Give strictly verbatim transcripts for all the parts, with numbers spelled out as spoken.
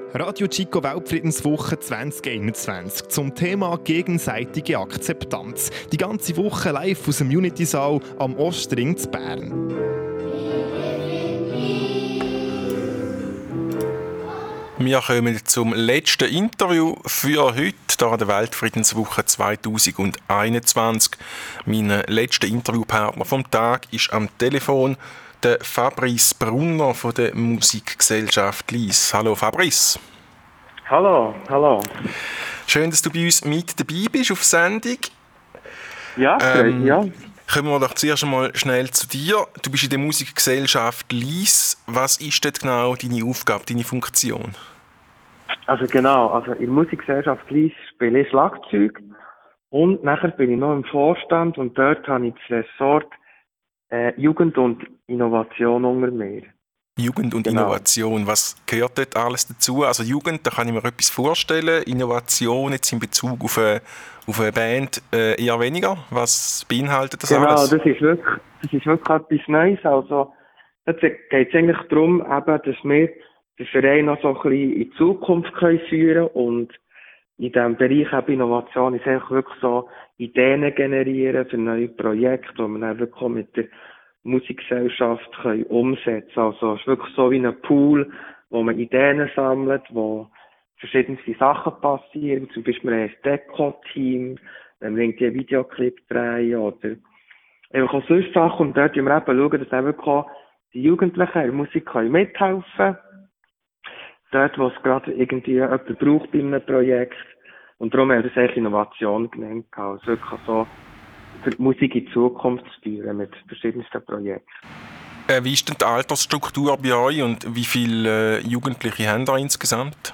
Radio Chico Weltfriedenswoche zwanzig einundzwanzig zum Thema gegenseitige Akzeptanz. Die ganze Woche live aus dem Unity-Saal am Ostring zu Bern. Wir kommen zum letzten Interview für heute hier an der Weltfriedenswoche zwanzig einundzwanzig. Mein letzter Interviewpartner vom Tag ist am Telefon der Fabrice Brunner von der Musikgesellschaft Lyss. Hallo Fabrice. Hallo, hallo. Schön, dass du bei uns mit dabei bist auf Sendung. Ja, ähm, ja. Kommen wir doch zuerst einmal schnell zu dir. Du bist in der Musikgesellschaft Lyss. Was ist dort genau deine Aufgabe, deine Funktion? Also genau, also in der Musikgesellschaft Lyss spiele ich Schlagzeug und nachher bin ich noch im Vorstand und dort habe ich das Ressort äh, Jugend und Innovation unter mir. Jugend und genau. Innovation, was gehört dort alles dazu? Also Jugend, da kann ich mir etwas vorstellen. Innovation jetzt in Bezug auf eine, auf eine Band äh, eher weniger. Was beinhaltet das genau, alles? Genau, das ist wirklich, das ist wirklich etwas Neues. Also da geht es eigentlich darum, eben, dass wir den Verein noch so ein bisschen in die Zukunft können führen und in diesem Bereich eben Innovation ist eigentlich wirklich so Ideen generieren für neue Projekte, die man dann wirklich mit der Musikgesellschaft können umsetzen können. Also es ist wirklich so wie ein Pool, wo man Ideen sammelt, wo verschiedenste Sachen passieren. Zum Beispiel ein Deko-Team, wenn wir irgendwie einen Videoclip drehen oder einfach auch solche Sachen. Und dort schauen wir eben, schauen, dass eben auch die Jugendlichen in der Musik können mithelfen können. Dort, wo es gerade irgendwie jemand braucht bei einem Projekt. Und darum haben wir das eigentlich Innovation genannt. Also wirklich so für die Musik in die Zukunft zu führen mit verschiedensten Projekten. Äh, wie ist denn die Altersstruktur bei euch und wie viele äh, Jugendliche haben da insgesamt?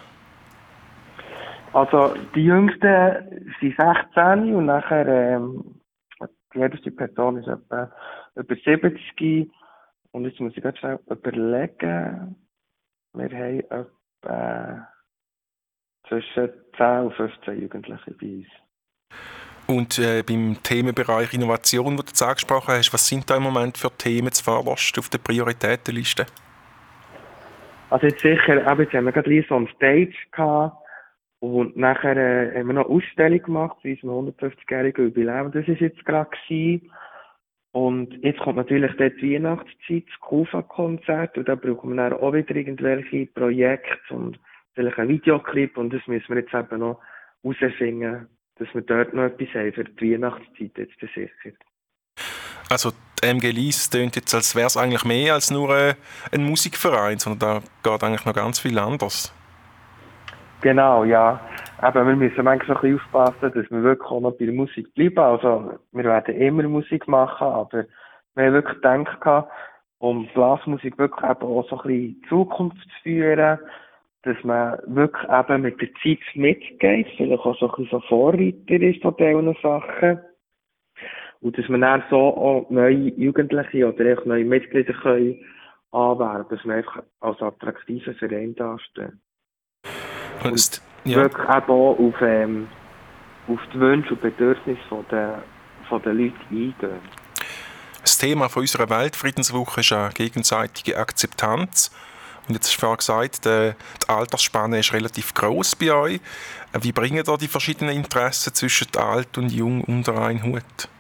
Also die Jüngsten sind sechzehn und nachher ähm, die älteste Person ist etwa über siebzig. Und jetzt muss ich ganz schnell überlegen. Wir haben etwa zwischen zehn und fünfzehn Jugendliche bei uns. Und äh, beim Themenbereich Innovation, den du jetzt angesprochen hast, was sind da im Moment für Themen zuvorderst auf der Prioritätenliste? Also jetzt sicher, eben, jetzt haben wir gerade so einen Stage gehabt und nachher äh, haben wir noch eine Ausstellung gemacht zu unserem hundertfünfzigjährigen Jubiläum. Das war jetzt gerade gewesen. Und jetzt kommt natürlich dort die Weihnachtszeit, das Kufa-Konzert und da brauchen wir dann auch wieder irgendwelche Projekte und vielleicht einen Videoclip und das müssen wir jetzt eben noch herausfinden, dass wir dort noch etwas haben für die Weihnachtszeit jetzt sicher. Also die M G Lyss klingt jetzt, als wäre es eigentlich mehr als nur ein Musikverein, sondern da geht eigentlich noch ganz viel anders. Genau, ja. Aber wir müssen manchmal ein bisschen aufpassen, dass wir wirklich auch noch bei der Musik bleiben. Also wir werden immer Musik machen, aber wir haben wirklich gedacht, um Blasmusik wirklich eben auch so ein bisschen in die Zukunft zu führen, dass man wirklich eben mit der Zeit mitgeht, vielleicht auch so ein bisschen so Vorreiter ist von diesen Sachen. Und dass man dann so auch neue Jugendliche oder auch neue Mitglieder können anwerben, dass man einfach als attraktiver Verein dasteht. Und, und ja. Wirklich eben auch auf, ähm, auf die Wünsche und Bedürfnisse von der, von der Leute eingehen. Das Thema von unserer Weltfriedenswoche ist eine gegenseitige Akzeptanz. Und jetzt hast du vorhin gesagt, die Altersspanne ist relativ gross bei euch. Wie bringen da die verschiedenen Interessen zwischen alt und jung unter einen Hut?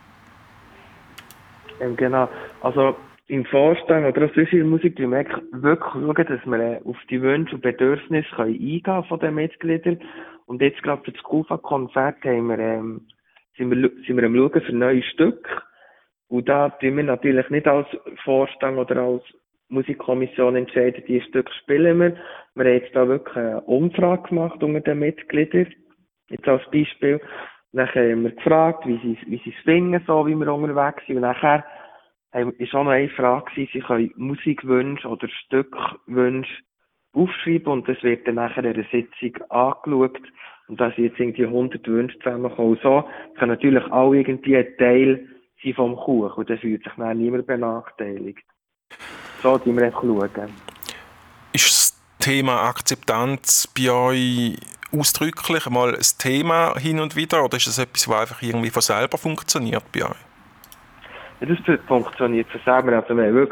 Ähm, genau. Also im Vorstand oder auch sonst in der Musik wir wirklich schauen, dass wir auf die Wünsche und Bedürfnisse eingehen können von den Mitgliedern. Und jetzt gerade für das Kufa-Konzert haben wir, ähm, sind wir, sind wir am Schauen für neue Stücke. Und da tun wir natürlich nicht als Vorstand oder als Musikkommission entscheiden, die Stücke spielen wir. Wir haben jetzt da wirklich eine Umfrage gemacht unter den Mitgliedern. Jetzt als Beispiel. Nachher haben wir gefragt, wie sie, wie sie es finden, so wie wir unterwegs sind. Und nachher ist auch noch eine Frage gewesen, sie können Musikwünsche oder Stückwünsche aufschreiben und das wird dann nachher in einer Sitzung angeschaut. Und da sind jetzt irgendwie hundert Wünsche zusammengekommen. So kann natürlich auch irgendwie ein Teil sein vom Kuchen und dann fühlt sich dann niemand benachteiligt. So schauen wir einfach. Schauen. Ist das Thema Akzeptanz bei euch ausdrücklich mal ein Thema hin und wieder oder ist das etwas, das einfach irgendwie von selber funktioniert bei euch? Ja, das funktioniert von selber. Also wir haben wirklich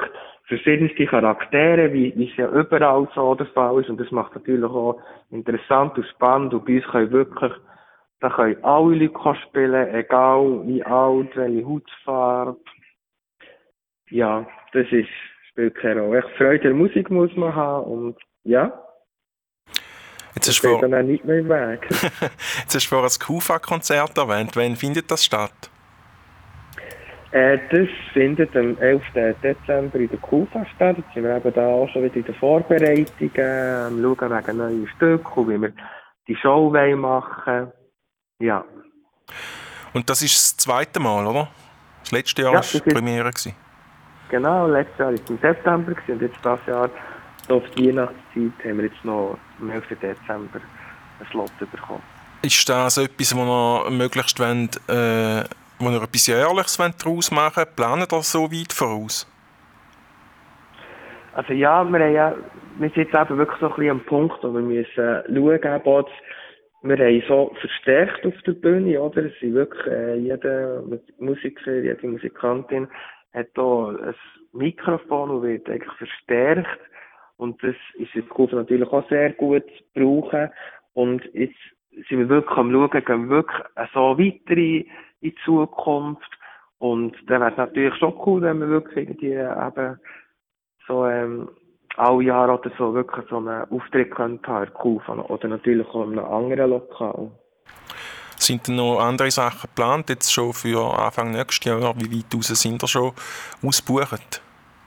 verschiedenste Charaktere, wie, wie es ja überall so der Fall ist. Und das macht natürlich auch interessant und spannend. Und bei uns können wirklich, da können alle Leute spielen, egal wie alt, welche Hautfarbe. Ja, das ist, spielt keine Rolle. Echt Freude an Musik muss man haben und ja. Jetzt das hast du geht dann auch nicht mehr im Weg. Jetzt hast du vorhin das Kufa-Konzert erwähnt. Wann findet das statt? Äh, das findet am elften Dezember in der Kufa statt. Jetzt sind wir eben da auch schon wieder in den Vorbereitungen, ähm, schauen wegen neuen Stücken und wie wir die Show machen wollen. Ja. Und das ist das zweite Mal, oder? Das letzte Jahr Ja, war die Premiere. Gewesen. Genau, letztes Jahr war es im September und jetzt dieses Jahr, so auf die Weihnachtszeit, haben wir jetzt noch am elften Dezember einen Slot bekommen. Ist das etwas, wo ihr möglichst wollt, äh, wo ihr etwas Jährliches daraus machen wollt? Planen ihr so weit voraus? Also ja, wir, haben ja, wir sind jetzt eben wirklich so ein bisschen am Punkt, wo wir müssen schauen, eben, wir haben so verstärkt auf der Bühne, oder? Es sind wirklich, äh, jeder Musiker, jede Musikantin hat hier ein Mikrofon und wird eigentlich verstärkt. Und das ist in Kufa natürlich auch sehr gut zu brauchen. Und jetzt sind wir wirklich am Schauen, gehen wir wirklich so weiter in die Zukunft. Und dann wäre es natürlich schon cool, wenn wir wirklich irgendwie eben so, ähm, alle Jahre oder so wirklich so einen Auftritt könnte haben, Kufa, oder natürlich auch in einem anderen Lokal. Sind denn noch andere Sachen geplant, jetzt schon für Anfang nächstes Jahr? Wie weit raus sind ihr schon ausgebucht?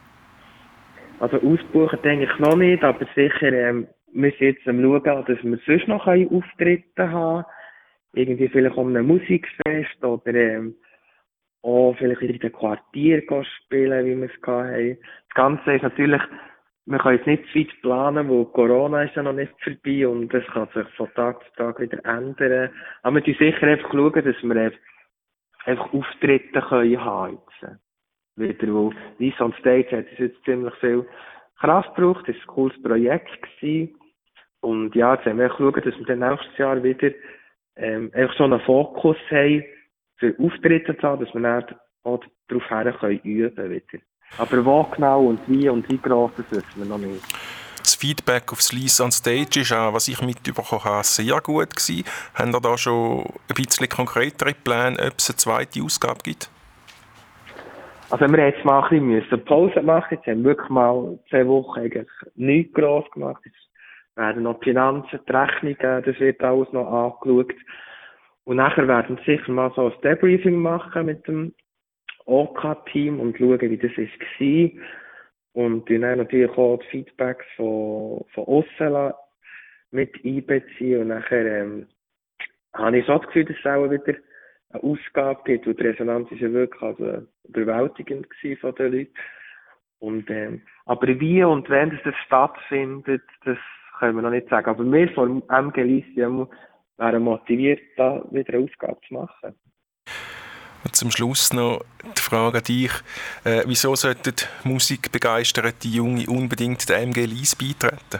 Also ausgebucht denke ich noch nicht, aber sicher, ähm, wir sind jetzt am Schauen, dass wir sonst noch Auftritte haben. Irgendwie vielleicht um ein Musikfest oder ähm, auch vielleicht in den Quartier spielen, wie wir es hatten. Das Ganze ist natürlich, wir können jetzt nicht zu weit planen, weil Corona ist ja noch nicht vorbei und das kann sich von Tag zu Tag wieder ändern. Aber wir müssen sicher einfach schauen, dass wir einfach Auftritte können haben können. Wieder, weil Lies on Stage hat es jetzt ziemlich viel Kraft gebraucht, das war ein cooles Projekt gewesen. Und ja, jetzt haben wir schauen, dass wir dann nächstes Jahr wieder ähm, einfach so einen Fokus haben, für Auftritte zu haben, dass wir dann auch darauf her können üben wieder. Aber wo genau und wie und wie gross, das wissen wir noch nicht. Das Feedback auf das Lies on Stage ist auch, was ich mitbekommen habe, sehr gut gewesen. Haben ihr da schon ein bisschen konkretere Pläne, ob es eine zweite Ausgabe gibt? Also wir haben jetzt mal ein bisschen eine Pause machen. Jetzt haben wir wirklich mal zwei Wochen eigentlich nichts gross gemacht. Jetzt werden noch die Finanzen, die Rechnungen, das wird alles noch angeschaut. Und nachher werden wir sicher mal so ein Debriefing machen mit dem O K-Team und schauen, wie das war. Und dann natürlich auch die Feedbacks von, von aussen mit einbeziehen. Und nachher ähm, habe ich so das Gefühl, dass es auch wieder eine Ausgabe gibt. Und die Resonanz war ja wirklich also überwältigend von den Leuten. Und, ähm, aber wie und wenn das stattfindet, das können wir noch nicht sagen. Aber wir von M G Lyceum wären motiviert, da wieder eine Ausgabe zu machen. Und zum Schluss noch die Frage an dich. Äh, wieso sollten musikbegeisterte Junge unbedingt der M G Lyce beitreten?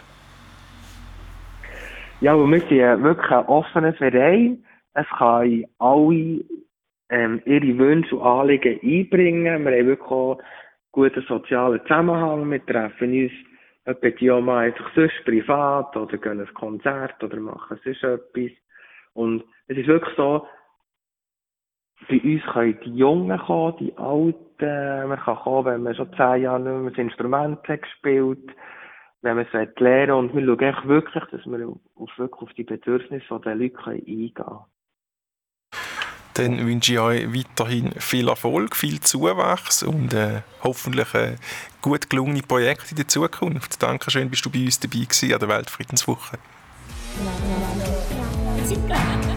Ja, weil wir sind wirklich ein offener Verein. Es kann alle ähm, ihre Wünsche und Anliegen einbringen. Wir haben wirklich auch einen guten sozialen Zusammenhang. Wir treffen uns etwa die auch mal einfach sonst privat oder gehen ein Konzert oder machen sonst etwas. Und es ist wirklich so, bei uns können die Jungen kommen, die Alten. Man kann kommen, wenn man schon zehn Jahre nicht mehr das Instrument hat gespielt, wenn man es lernen will. Und wir schauen echt wirklich, dass wir auf, wirklich auf die Bedürfnisse der Leute eingehen können. Dann wünsche ich euch weiterhin viel Erfolg, viel Zuwachs und äh, hoffentlich äh, gut gelungene Projekte in der Zukunft. Dankeschön, bist du bei uns dabei gewesen an der Weltfriedenswoche. Ja.